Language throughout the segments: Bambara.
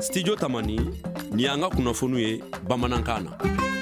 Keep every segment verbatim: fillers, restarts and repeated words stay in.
Studio Tamani ni an ka kunnafoniw ye bamanankan na.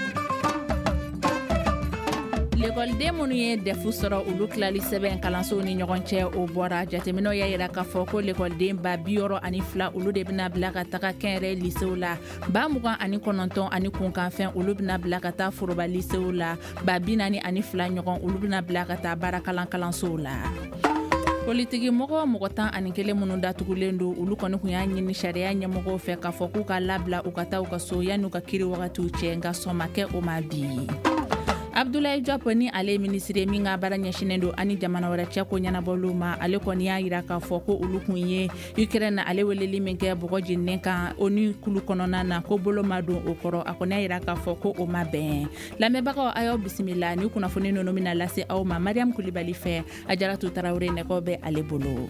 L'école minnu ye defu sɔrɔ olu tilali sɛbɛn kalansow ni ɲɔgɔn cɛ o bɔra jateminɛw y'a yira k'a fɔ ko l'écoleden ba bi wɔɔrɔ ani fila olu de bɛna bila ka taga kɛnyɛrɛ lisew la, ba mugan ani kɔnɔntɔn ani kunkanfɛn olu bɛna bila ka taa foroba lisew la, ba bi naani ani fila ɲɔgɔn olu bɛna bila ka taa baarakalan kalansow la. Politiki mɔgɔ mɔgɔ tan ani kelen minnu datugulen don olu kɔni kun y'a ɲini sariya ɲɛmɔgɔw fɛ k'a fɔ k'u ka labila u ka taa u ka so yan'u ka kiri wagatiw cɛ nka sɔn ma kɛ o ma bi. Abdoulaye Diop ni ale ministre min ka baara ɲɛsinen don ani jamana wɛrɛ cɛ ko ɲɛnabɔliw ma, ale kɔni y'a yira k'a fɔ ko olu kun ye Ukraine ale weleli min kɛ bɔgɔ jeninen kan o ni kulu kɔnɔna na ko bolo ma don o kɔrɔ, a kɔni y'a yira k'a fɔ ko o ma bɛn. Lamɛnbagaw a y'aw bisimila ni kunnafoni ninnu bɛna lase aw ma Mariam Kulibali fɛ, Ajaratu Tarawele nɛgɛw bɛ ale bolo.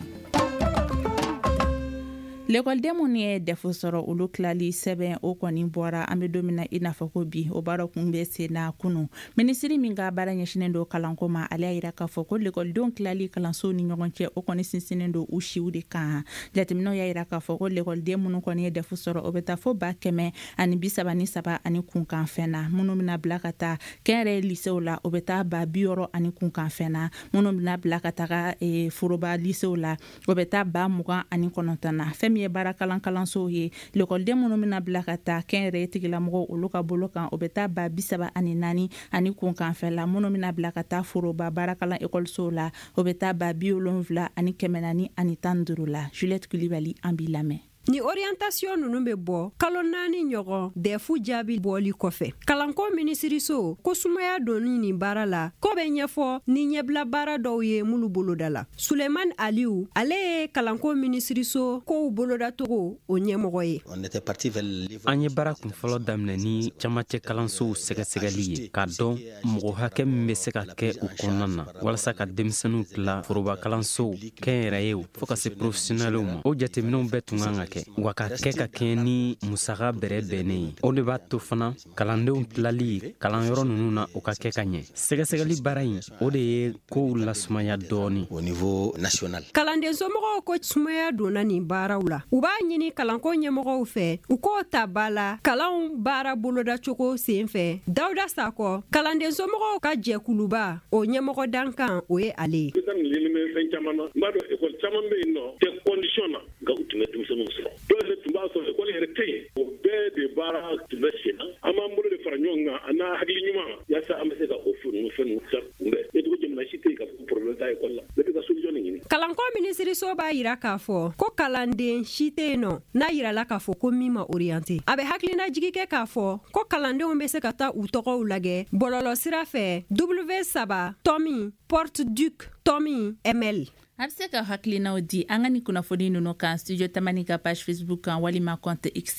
L'écoleden minnu ye defu sɔrɔ olu tilali sɛbɛn o kɔni bɔra, an bɛ don min na i n'a fɔ ko bi o baara kun bɛ sen na kunu. Minisiri min ka baara ɲɛsinen don kalanko ma, ale y'a yira k'a fɔ ko l'écoldenw tilali kalansow ni ɲɔgɔn cɛ o kɔni sinsinnen don u siw de kan. Jateminɛw y'a yira k'a fɔ ko l'écolden minnu kɔni ye defu sɔrɔ o bɛ taa fo ba kɛmɛ ani bi saba ni saba ani kunkanfɛn na, minnu bɛna bila ka taa kɛnyɛrɛye lisew la o bɛ taa ba bi wɔɔrɔ ani kunkanfɛn na, minnu bɛna bila ka taga e, foroba lisew la o bɛ taa ba mugan ani kɔnɔntɔn na. Fɛn min ye baara kalan kalansow ye, l'écoleden minnu bɛna bila ka taa kɛnyɛrɛye tigilamɔgɔw olu ka bolo kan o bɛ taa ba bi saba ani naani ani kunkanfɛn la, minnu bɛna bila ka taa foroba baarakalan ekɔlisow la o bɛ taa ba bi wolonwula ani kɛmɛ naani ani tan duuru la. Juliette Kulibali an b'i lamɛn. Ni orientation nunu be bɔ kalo naani ɲɔgɔn defu jaabi bɔli kɔfɛ, kalanko minisiriso ko sumaya doni ni baara la ko bɛ ɲɛfɔ ni ɲɛbila baara dɔw ye mulu boloda la. Suleiman Aliou ale ye kalanko minisiriso kow bolodatogo o ɲɛmɔgɔ ye. An ye baara kunfɔlɔ daminɛ ni camacɛ kalansow sɛgɛsɛgɛli ye k'a dɔn mɔgɔ hakɛ min bɛ se ka kɛ u kɔnɔna na walasa ka denmisɛnninw tila foroba kalansow kɛnyɛrɛyew fo ka se professionnɛlw ma. O jateminɛw bɛɛ tun kan ka kɛ wa ka kɛ ka kɛ ni musaka bɛrɛ bɛnnen ye. O de b'a to fana kalandenw tilali kalanyɔrɔ ninnu na o ka kɛ ka ɲɛ. Sɛgɛsɛgɛli baara in o de ye kow lasumaya dɔɔni au niveau national. Kalanden somɔgɔw ko sumaya donna nin baaraw la. U b'a ɲini kalanko ɲɛmɔgɔw fɛ u k'o ta ba la kalanw baara bolodacogo sen fɛ. Dawuda Sakɔ kalanden somɔgɔw ka jɛkuluba o ɲɛmɔgɔ dankan o ye ale. Fɛn caman na n b'a dɔn ekɔli caman bɛ yen nɔ tɛ condition na nka u tun bɛ denmisɛnninw sɔrɔ. Dɔw yɛrɛ tun b'a sɔrɔ ekɔli yɛrɛ tɛ yen, o bɛɛ de baara tun bɛ sen na. An b'an bolo de fara ɲɔgɔn kan a n'a hakili ɲuman yaasa an bɛ se ka o fɛn ninnu fɛn ninnu kunbɛn. Ne tɔgɔ jamana si tɛ yen ka fɔ problème t'a ekɔli la, ne bɛ ka solution de ɲini. Kalanko minisiriso b'a yira k'a fɔ ko kalanden si tɛ yen nɔ n'a yirala k'a fɔ ko min ma orienté. A bɛ hakilina jigi kɛ k'a fɔ ko kalandenw bɛ se ka taa u tɔgɔw lajɛ bɔlɔlɔ sira fɛ W saba Tomi Porte Duc Tomi M L. A bɛ se ka hakilinaw di an ka ni kunnafoni ninnu kan Studio Tamani ka page Facebook kan walima compte X.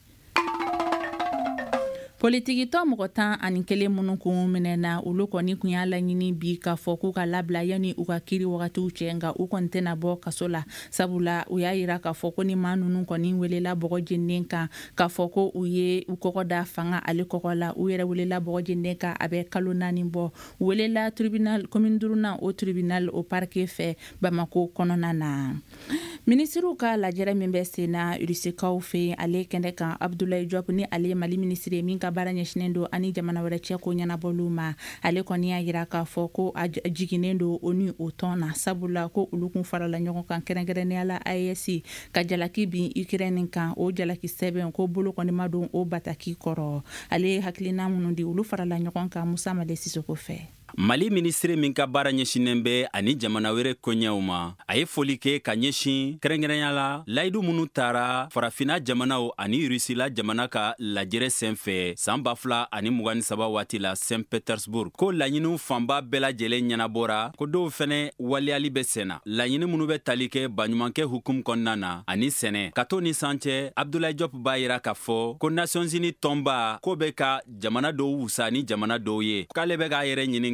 Politikitɔ mɔgɔ tan ani kelen minnu kun minɛna olu kɔni kun y'a laɲini bi k'a fɔ k'u ka labila yanni u ka kiri wagatiw cɛ nka u kɔni tɛna bɔ kaso la, sabula u y'a yira k'a fɔ ko ni maa ninnu kɔni welela bɔgɔ jeninen kan k'a fɔ ko u ye u kɔgɔ da fanga ale kɔgɔ la, u yɛrɛ welela bɔgɔ jeninen kan a bɛ kalo naani bɔ. U welela tribunal commune duurunan o tribunal o parquet fɛ Bamako kɔnɔna na. Minisiriw ka lajɛrɛ min bɛ sen na Urusikaw fɛ ale kɛnɛ kan Abdoulaye Diop ni ale Mali ministre min ka baara ɲɛsinen don ani jamana wɛrɛ cɛ ko ɲɛnabɔliw ma, ale kɔni y'a yira k'a fɔ ko a jiginnen don o ni o tɔn na, sabula ko olu kun farala ɲɔgɔn kan kɛrɛnkɛrɛnnenya la A E S ka jalaki bin Ukraine kan, o jalaki sɛbɛn ko bolo kɔni ma don o bataki kɔrɔ. Ale ye hakilina minnu di olu farala ɲɔgɔn kan Musa Male Sisoko fɛ. Mali ministre min ka baara ɲɛsinen bɛ ani jamana wɛrɛ koɲɛw ma, a ye foli kɛ ka ɲɛsin kɛrɛnkɛrɛnya la layidu minnu taara farafina jamanaw ani Rusila jamana ka lajɛrɛ senfɛ san ba fila ani mugan ni saba waati la Saint Petersburg, ko laɲiniw fanba bɛɛ lajɛlen ɲɛnabɔra, ko dɔw fɛnɛ waliyali bɛ senna. Laɲini minnu bɛ tali kɛ baɲumankɛ hukum kɔnɔna na ani sɛnɛ. Ka to ni san cɛ, Abdoulaye Diop b'a yira k'a fɔ ko Nations Unies tɔnba ko bɛ ka jamana dɔw wusa ni jamana dɔw ye, k'ale bɛ k'a yɛrɛ ɲini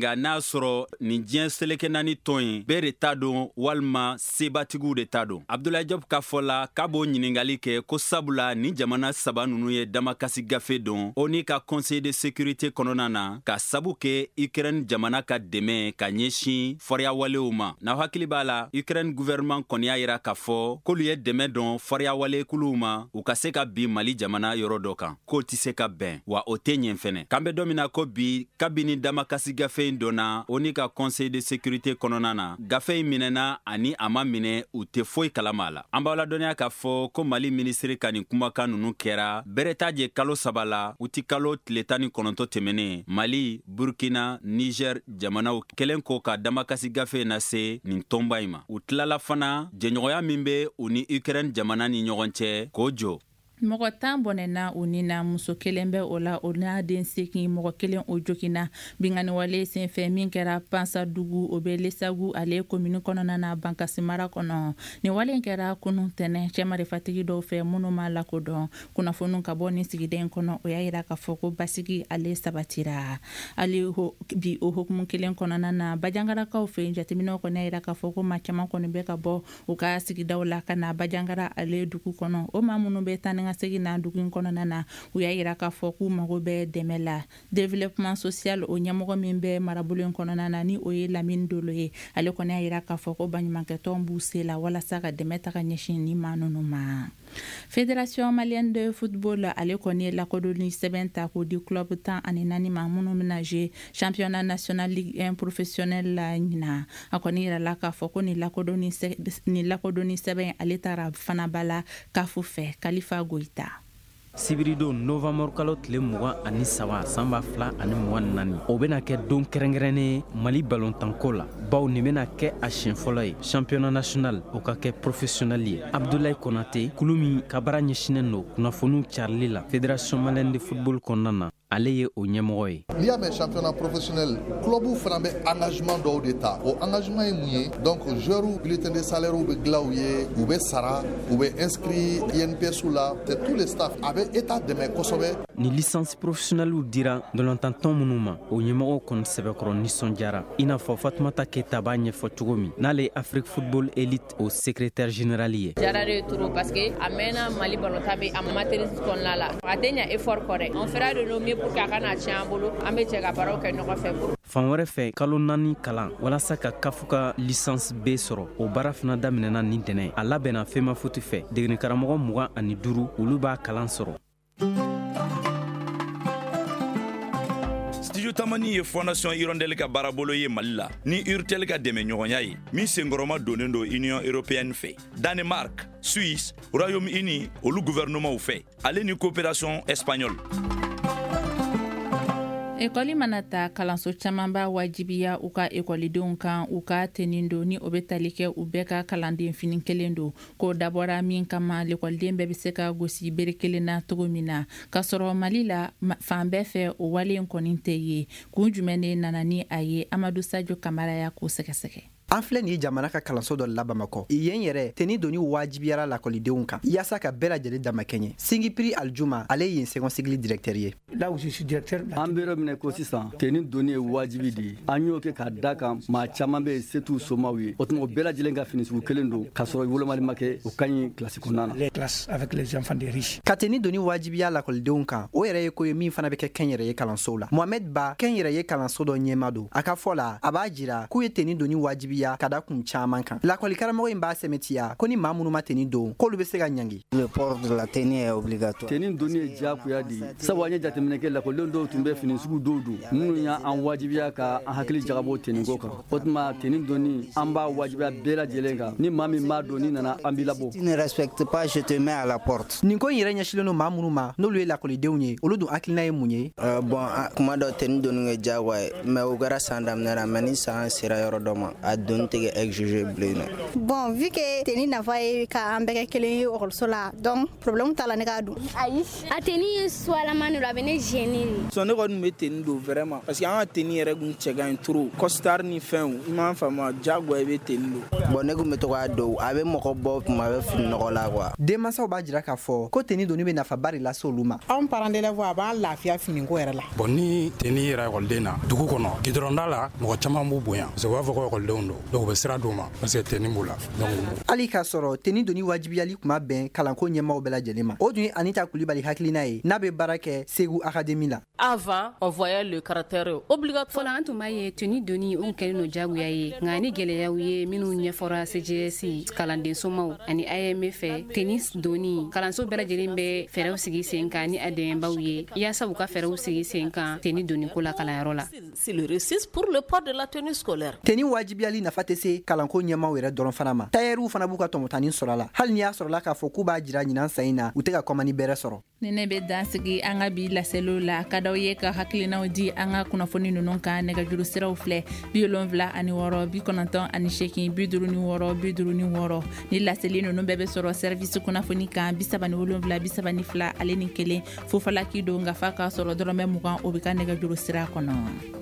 nga n'a sɔrɔ nin diɲɛ seleke naani tɔn ye bɛɛ de t'a don walima sebatigiw de t'a don. Abdoulaye Diop ka fɔ la k'a b'o ɲiningali kɛ ko sabula ni jamana saba nunu ye damakasi gafe don o ni ka conseil de sécurité kɔnɔna na ka sabu kɛ Ukraine jamana ka dɛmɛ ka ɲɛsin fariya walew ma. N'aw hakili b'a la, Ukraine gouvernement kɔni y'a yira k'a fɔ k'olu ye dɛmɛ dɔn fariya wale kuluw ma u ka se ka bi Mali jamana yɔrɔ dɔ kan k'o tɛ se ka bɛn wa o tɛ ɲɛ fɛnɛ. K'an bɛ don min na ko bi kabini damakasi gafe in donna o ni ka conseil de sécurité kɔnɔna na gafe in minɛna ani a ma minɛ u tɛ foyi kalama la. An b'aw ladɔnniya k'a fɔ ko Mali ministre ka nin kumakan nunu kɛra bɛrɛ t'a je kalo saba la u ti kalo tile tan ni kɔnɔntɔn tɛmɛnen Mali, Burkina, Niger jamanaw kelen ko ka damakasi gafe na se nin tɔnba in ma. U tilala fana jɛɲɔgɔnya min bɛ u ni Ukraine jamana ni ɲɔgɔn cɛ k'o jɔ. Mɔgɔ tan bɔnɛna o ni na muso kelen bɛ o la o n'a den sekin mɔgɔ kelen o jokina bingani wale senfɛ min kɛra Pansadugu o bɛ Lesagu ale komini kɔnɔna na Bankasi mara kɔnɔ. Ni wale kɛra kunun tɛnɛ cɛmarifatigi dɔw fɛ minnu ma lakodɔn kunnafoniw ka bɔ ni sigiden kɔnɔ o y'a yira k'a fɔ ko basigi ale sabatira. Ale bi o hukumu kelen kɔnɔna na Bajangarakaw fɛ jateminɛw kɔni y'a yira k'a fɔ ko maa caman kɔni bɛ ka bɔ u ka sigidaw la ka na Bajangara ale dugu kɔnɔ. O maa minnu bɛ taa ni segi na dugu kɔnɔna na u y'a yira k'a fɔ k'u mago bɛ dɛmɛ la. Développement social o ɲɛmɔgɔ min bɛ marabolo kɔnɔna na ni o ye Lamine Dolo ye ale kɔni y'a yira k'a fɔ ko baɲumankɛtɔn b'u se la walasa ka dɛmɛ ta ka ɲɛsin ni maa ninnu ma. Fédération malienne de football ale kɔni ye lakodɔnni sɛbɛn ta k'o di club tan ani naani ma minnu bɛna jouer championnat national ligue un professionnel la ɲina. A kɔni yirala k'a fɔ ko ni lakodɔnni sɛbɛn ale taara fana bala kafu fɛ Kalifa Goita. Sibirido novembre kalo tile mugan ani saba sanba fila ani mugan naani o bena kɛ don kɛrɛnkɛrɛnnen Mali balontanko la baw nin bena kɛ a siɲɛ fɔlɔ ye championnat national o ka kɛ professionnel ye. Abdoulaye Konate kulu min ka baara ɲɛsinen don kunnafoniw carili la fédération malienne de football kɔnɔna na ale ye o ɲɛmɔgɔ ye. N'i y'a mɛn championnat professionnel clubw fana bɛ engagement dɔw de ta o engagement ye mun ye donc joueurs bulletin de salaire bɛ dilan u ye u bɛ sara u bɛ inscrit I N P S la c'est tous les staff a bɛ état dɛmɛ kosɛbɛ. Ni licence professionnelle dira dolantanton minnu ma o ɲɛmɔgɔw kɔni sɛbɛkɔrɔ nisɔndiyara i n'a fɔ Fatumata Keita b'a ɲɛfɔ cogo min n'ale Afrique football élite o secrétaire général ye. Jara de turu parce que a mɛnna Mali balontan bɛ amateurisme kɔnɔna la a tɛ ɲɛ effort kɔ dɛ on fera de nos mieux pour k'a kana tiɲɛ an bolo an bɛ cɛ ka baaraw kɛ ɲɔgɔn fɛ pour. Fan wɛrɛ fɛ kalo naani kalan walasa ka kafu ka licence B sɔrɔ o baara fana daminɛna ni dɛnɛ a labɛnna fema futi fɛ degeni karamɔgɔ mugan ani duuru olu b'a kalan sɔrɔ. Studio Tamani ye Fondation Hirondelle ka baarabolo ye Mali la ni Urtel ka dɛmɛ ɲɔgɔnya ye min senkɔrɔma donnen do Union européenne fɛ Danemark, Suisse, Royaume-Uni olu gouvernement fɛ ale ni coopération espagnole. Ekoli mana ta kalanso caman b'a wajibiya u ka ekolidenw kan u ka tɛnin don ni o bɛ tali kɛ u bɛɛ ka kalanden fini kelen don k'o dabɔra min kama lekɔliden bɛɛ bɛ se ka gosi bere kelen na cogo min na ka sɔrɔ Mali la fan bɛɛ fɛ o wale in kɔni tɛ ye kun jumɛn de nana ni a ye Amadu Sadio Kamara y'a k'o sɛgɛsɛgɛ. An filɛ ni jamana ka kalanso dɔ la Bamakɔ i yen yɛrɛ tɛni doni wajibiyara lakɔlidenw kan yaasa ka bɛɛ lajɛlen dama kɛɲɛ Singipiri Aljuma ale yen sɛgɔnsigili directeur ye. Là où je suis directeur an bɛrɛ minɛ ko sisan tɛni doni ye wajibi de ye an y'o kɛ ka da kan maa caman bɛ se t'u somaw ye o tuma o bɛɛ lajɛlen ka fini sugu kelen don k'a sɔrɔ wolomali ma kɛ o ka ɲi kilasi kɔnɔna na. Les classes avec les enfants des riches. Ka tɛni doni wajibiya lakɔlidenw kan o yɛrɛ ye ko ye min fana bɛ kɛ kɛnyɛrɛ ye kalansow la. Mohamed Ba kɛnyɛrɛ ye kalanso dɔ ɲɛma don a ka fɔ la a b'a jira k'u ye tɛni doni wajibiya ka da kun caman kan. Lakɔli karamɔgɔ in b'a sɛmɛtiya ko ni maa minnu ma tɛni don k'olu bɛ se ka ɲangi. Le port de la tenue est obligatoire. Tɛni doni ye diyagoya de ye sabu an ye jateminɛ kɛ lakɔlidenw dɔw tun bɛ fini sugu dɔw don minnu y'an wajibiya ka an hakili jagabɔ tɛni ko kan o tuma tɛni doni an b'a wajibiya bɛɛ lajɛlen kan ni maa min m'a don ni nana an b'i labɔ. Tu ne respectes pas, je te mets à la porte. Nin ko in yɛrɛ ɲɛsilen don maa minnu ma n'olu ye lakɔlidenw ye olu dun hakilina ye mun ye. Bon kuma dɔ tɛni doni ye diyagoya ye mais o kɛra san daminɛ la mais ni san sera yɔrɔ dɔ ma a don tɛ exige bilen nɔ. Bon vu que teni nafa ye ka an bɛɛ kɛ kelen ye ekɔliso la donc problème t'a la ne k'a dun. Ayi a teni ye suwalama de a bɛ ne gêner de. Son ne kɔni bɛ teni don vraiment parce que an ka teni yɛrɛ kun cɛ ka ɲi trop costard ni fɛnw i m'a faamu diyagoya i bɛ teni don. Bon ne kun bɛ to k'a don a bɛ mɔgɔ bɔ kuma bɛ fini nɔgɔ la quoi. Denmansaw b'a jira k'a fɔ ko teni doni bɛ nafaba de lase olu ma. Anw parents d'élèves a b'an lafiya finiko yɛrɛ la. Bon ni teni yɛrɛ ekɔliden na dugu kɔnɔ gidɔrɔnda la mɔgɔ caman b'u bonya parce que u b'a fɔ ko ekɔlidenw don donc u bɛ sira d'u ma parce que teni b'u la. Hali k'a sɔrɔ teni doni wajibiyali kuma bɛn kalanko ɲɛmaaw bɛɛ lajɛlen ma. O dun ye Anita Kulibali hakilina ye n'a bɛ baara kɛ Segu Académie la. Avant on voyait le caractère obligatoire. Fɔlɔ an tun b'a ye teni doni o kɛlen no jagoya ye nka ni gɛlɛyaw ye minnu ɲɛfɔra C G S kalandensomaw ani A M F fɛ teni doni kalanso bɛɛ lajɛlen bɛ fɛɛrɛw sigi sen kan ni a dɛmɛbaw ye yaasa u ka fɛɛrɛw sigi sen kan teni doni ko la kalanyɔrɔ la. C'est le récit pour le port de la tenue scolaire. Teni wajibiyali nafa tɛ se kalanko ɲɛmaaw yɛrɛ dɔrɔn fana ma. Tailleur fana b'u ka tɔmɔtani sɔrɔ la. Hali ni y'a sɔrɔla k'a fɔ k'u b'a jira ɲinan sa in na u tɛ ka kɔmani bɛrɛ sɔrɔ. Ni ne bɛ dansigi an ka bi laseliw la ka d'aw ye ka hakilinaw di an ka kunnafoni ninnu kan nɛgɛjuru siraw filɛ bi wolonwula ani wɔɔrɔ bi kɔnɔntɔn ani seegin bi duuru ni wɔɔrɔ bi duuru ni wɔɔrɔ ni laseli ninnu bɛɛ bɛ sɔrɔ service kunnafoni kan bi saba ni wolonwula bi saba ni fila ale ni kelen fofalaki don nka fa k'a sɔrɔ dɔrɔmɛ mugan o bɛ ka nɛgɛjuru sira kɔnɔ.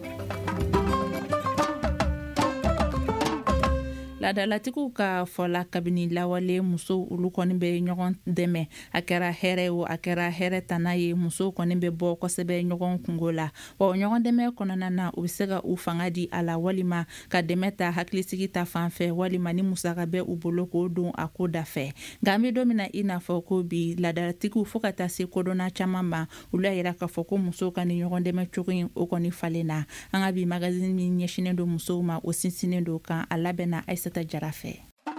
Laadalatigiw ka fɔla kabini lawale muso olu kɔni bɛ ɲɔgɔn dɛmɛ a kɛra hɛrɛ o a kɛra hɛrɛ tana ye muso kɔni bɛ bɔ kosɛbɛ ɲɔgɔn kungo la wa ɲɔgɔn dɛmɛ kɔnɔna na u bɛ se ka u fanga di a la walima ka dɛmɛ ta hakilisigi ta fanfɛ walima ni musaka bɛ u bolo k'o don a ko da fɛ nka an bɛ don min na i n'a fɔ ko bi laadalatigiw fo ka taa se kodɔnna caman ma olu y'a yira k'a fɔ ko muso ka ni ɲɔgɔn dɛmɛ cogo in o kɔni falen na an ka bi magazine min ɲɛsinnen don musow ma o sinsinnen don kan a labɛnna Aisata Jara fɛ.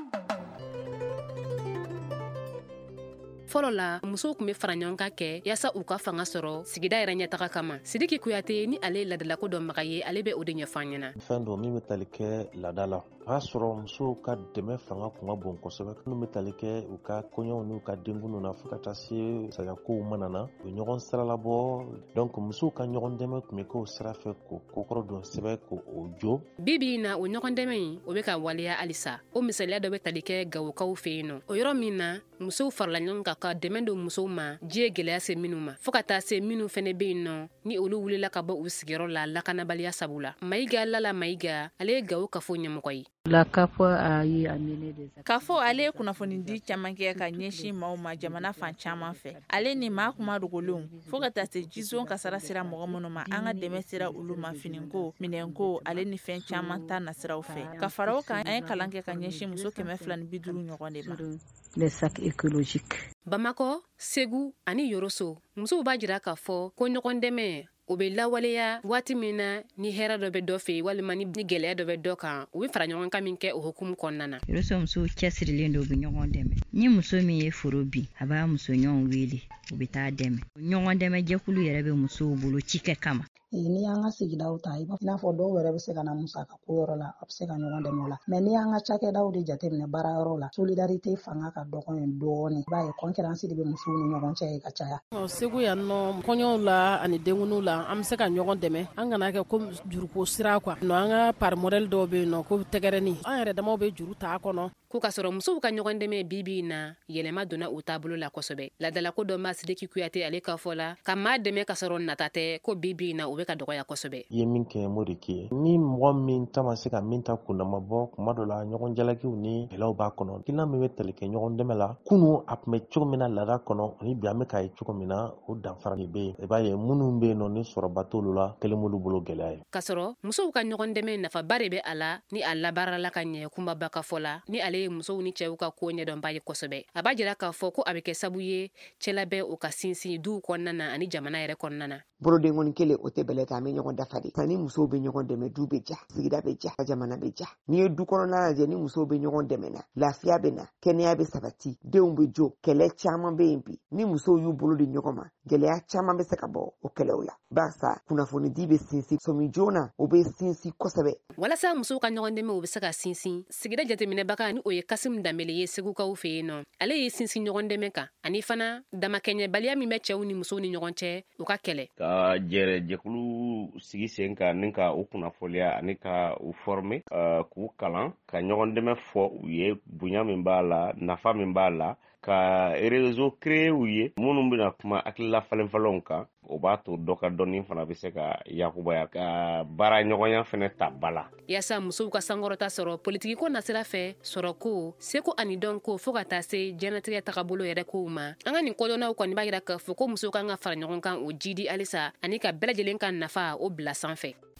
Fɔlɔ la musow kun bɛ fara ɲɔgɔn kan kɛ yaasa u ka fanga sɔrɔ sigida yɛrɛ ɲɛtaga kama. Sidiki Kuyate ni ale ye laadalako dɔnbaga ye ale bɛ o de ɲɛfɔ an ɲɛna. Fɛn dɔ min bɛ tali kɛ laada la a y'a sɔrɔ musow ka dɛmɛ fanga kun ka bon kosɛbɛ minnu bɛ tali kɛ u ka kɔɲɔw n'u ka denkundiw na fo ka taa se sayakow mana na u ye ɲɔgɔn sira labɔ donc musow ka ɲɔgɔn dɛmɛ kun bɛ kɛ o sira fɛ k'o kokɔrɔ dɔn sɛbɛ k'o jo. Bi bi in na o ɲɔgɔn dɛmɛ in o bɛ ka waleya halisa o misaliya dɔ bɛ tali kɛ Gawokaw fɛ yen nɔ o yɔrɔ min na musow farala ɲɔgɔn kan ka dɛmɛ don musow ma diɲɛ gɛlɛya se minnu ma fo ka taa se minnu fɛnɛ bɛ yen nɔ ni olu wulila ka bɔ u sigiyɔrɔ la lakanabaliya sabu la. Mayiga Lala Mayiga ale ye Gawo kafo ɲɛmɔgɔ ye. La CAFO a eu à mener des actions. Kafo ale ye kunnafoni di caman kɛ ka ɲɛsin maaw ma jamana fan caman fɛ. Ale ni maa kuma dogolenw fo ka taa se jizon kasara sira mɔgɔ minnu ma an ka dɛmɛ sira olu ma finiko minɛnko ale ni fɛn caman ta nasiraw fɛ. Ka fara o kan an ye kalan kɛ ka ɲɛsin muso kɛmɛ fila ni bi duuru ɲɔgɔn de ma. Les sacs écologiques. Bamako, Segu ani Yoroso musow b'a jira k'a fɔ ko ɲɔgɔn dɛmɛ o bɛ lawaleya waati min na ni hɛrɛ dɔ bɛ dɔ fɛ walima ni gɛlɛya dɔ bɛ dɔ kan u bɛ fara ɲɔgɔn kan min kɛ o hukumu kɔnɔna na. Yoroso musow cɛsirilen don u bɛ ɲɔgɔn dɛmɛ ni muso min ye foro bin a b'a muso ɲɔgɔn wele u bɛ taa dɛmɛ ɲɔgɔn dɛmɛ jɛkulu yɛrɛ bɛ musow bolo cikɛ kama. Ni y'an ka sigidaw ta i n'a fɔ dɔw yɛrɛ bɛ se ka na musaka ko yɔrɔ la a bɛ se ka ɲɔgɔn dɛmɛ o la mais ni y'an ka cakɛdaw de jateminɛ baara yɔrɔ la solidarité fanga ka dɔgɔ yen dɔɔni i b'a ye concurrence de bɛ musow ni ɲɔgɔn cɛ ye ka caya. Segu yan nɔ kɔɲɔw la ani denkundiw la an bɛ se ka ɲɔgɔn dɛmɛ an kana kɛ ko juruko sira quoi non an ka par modèle dɔw bɛ yen nɔ ko tɛgɛrɛni an yɛrɛ damaw bɛ juru ta a kɔnɔ. Ko ka sɔrɔ musow ka ɲɔgɔn dɛmɛ bi bi in na yɛlɛma donna u taabolo la kosɛbɛ. Laadalako dɔ ma Sidiki Kuyate ale ka fɔ la ka maa dɛmɛ ka sɔrɔ nata tɛ ko bi bi in na u bɛ ka dɔgɔya kosɛbɛ. I ye min kɛ m'o de k'i ye ni mɔgɔ min ta ma se ka min ta kunnama bɔ kuma dɔ la ɲɔgɔn jalakiw ni gɛlɛyaw b'a kɔnɔ kila min bɛ tali kɛ ɲɔgɔn dɛmɛ la kunu a tun bɛ cogo min na laada kɔnɔ ani bi an bɛ k'a ye cogo min na o danfara de bɛ yen i b'a ye minnu bɛ yen nɔ ni sɔrɔba t'olu la kelen b'olu bolo gɛlɛya ye. Ka sɔrɔ musow ka ɲɔgɔn dɛmɛ nafaba de bɛ a la ni a labaarala ka ɲɛ kunbaba ka fɔ la ni ale ye musow ni cɛw ka ko ɲɛdɔnba ye kosɛbɛ a b'a jira k'a fɔ ko a bɛ kɛ sabu ye cɛlabɛn o ka sinsin duw kɔnɔna na ani jamana yɛrɛ kɔnɔna na. Bolodenkɔni kelen o tɛ bɛlɛ ta an bɛ ɲɔgɔn dafa de ni musow bɛ ɲɔgɔn dɛmɛ du bɛ ja sigida bɛ ja jamana bɛ ja n'i ye du kɔnɔna lajɛ ni musow bɛ ɲɔgɔn dɛmɛ na lafiya bɛ na kɛnɛya bɛ sabati denw bɛ jo kɛlɛ caman bɛ yen bi ni musow y'u bolo di ɲɔgɔn ma gɛlɛya caaman be se ka bɔ o kɛlɛw la barisa kunnafonidi be sinsin somi joona o be sinsin kosɛbɛ walasa musow ka ɲɔgɔn dɛmɛ o be se ka sinsin sigida jateminɛbaga ni o ye Kasim Dambele ye Segukaw fe yen nɔ ale ye sinsin ɲɔgɔn dɛmɛ kan ani fana damakɛɲɛbaliya min bɛ cɛw ni musow ni ɲɔgɔn cɛ u ka kɛlɛ ka jɛrɛ jɛkulu sigi sen kan ni ka u kunnafoliya ani ka u former uh, k'u kalan ka ɲɔgɔn dɛmɛ fɔ u ye bonya min b'a la nafa min b'a la ka réseau créé u ye minnu bɛna kuma hakilila falenfalenw kan o b'a to dɔ ka dɔnni fana bɛ se ka yakubaya ka baara ɲɔgɔnya fana ta bala yaasa musow ka sankɔrɔta sɔrɔ politiki ko nasira fɛ sɔrɔ ko seko ani dɔn ko fo ka taa se jɛnatigɛ tagabolo yɛrɛ kow ma an ka nin kodɔnnaw kɔni b'a yira k'a fɔ ko musow kan ka fara ɲɔgɔn kan o jidi halisa ani ka bɛɛ lajɛlen ka nafa o bila sanfɛ